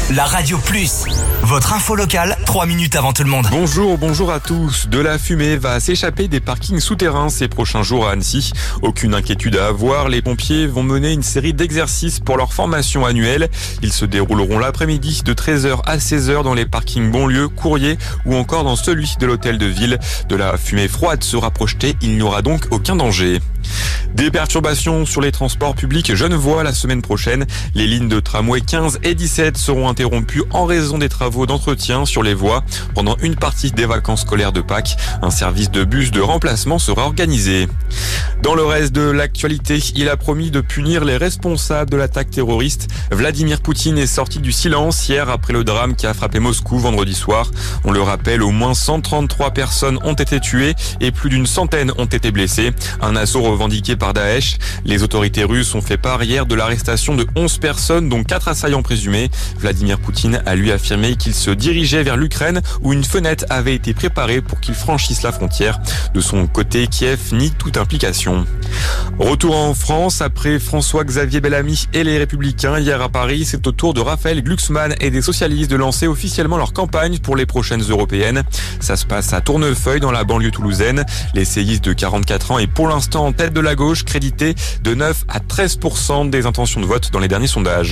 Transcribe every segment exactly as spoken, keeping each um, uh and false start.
la Radio Plus. Votre info locale, trois minutes avant tout le monde. Bonjour, bonjour à tous. De la fumée va s'échapper des parkings souterrains ces prochains jours à Annecy. Aucune inquiétude à avoir, les pompiers vont mener une série d'exercices pour leur formation annuelle. Ils se dérouleront l'après-midi de treize heures à seize heures dans les parkings Bonlieu, Courrier ou encore dans celui de l'hôtel de ville. De la fumée froide sera projetée, il n'y aura donc aucun danger. Des perturbations sur les transports publics genevois la semaine prochaine. Les lignes de tramway quinze et dix-sept seront interrompues en raison des travaux d'entretien sur les voies pendant une partie des vacances scolaires de Pâques. Un service de bus de remplacement sera organisé. Dans le reste de l'actualité, il a promis de punir les responsables de l'attaque terroriste. Vladimir Poutine est sorti du silence hier après le drame qui a frappé Moscou vendredi soir. On le rappelle, au moins cent trente-trois personnes ont été tuées et plus d'une centaine ont été blessées. Un assaut revendiqué par Daesh. Les autorités russes ont fait part hier de l'arrestation de onze personnes, dont quatre assaillants présumés. Vladimir Poutine a lui affirmé qu'il se dirigeait vers l'Ukraine où une fenêtre avait été préparée pour qu'il franchisse la frontière. De son côté, Kiev nie toute implication. Retour en France après François-Xavier Bellamy et les Républicains hier à Paris. C'est au tour de Raphaël Glucksmann et des socialistes de lancer officiellement leur campagne pour les prochaines européennes. Ça se passe à Tournefeuille dans la banlieue toulousaine. L'essayiste de quarante-quatre ans est pour l'instant en tête de la gauche, crédité de neuf à treize pour cent des intentions de vote dans les derniers sondages.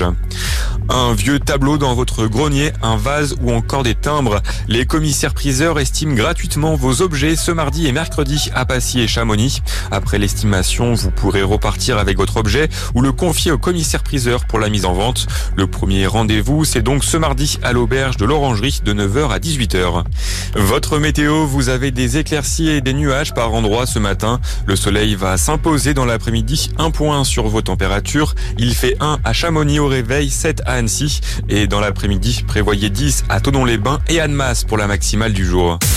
Un vieux tableau dans votre grenier, un vase ou encore des timbres. Les commissaires-priseurs estiment gratuitement vos objets ce mardi et mercredi à Passy et Chamonix. Après l'estimation, vous pourrez repartir avec votre objet ou le confier au commissaire-priseur pour la mise en vente. Le premier rendez-vous, c'est donc ce mardi à l'auberge de l'Orangerie de neuf heures à dix-huit heures. Votre météo, vous avez des éclaircies et des nuages par endroits ce matin. Le soleil va s'imposer dans l'après-midi. Un point sur vos températures. Il fait un à Chamonix au réveil, sept à Annecy. Et dans l'après-midi, prévoyez dix à Thonon-les-Bains et Annemasse pour la maximale du jour.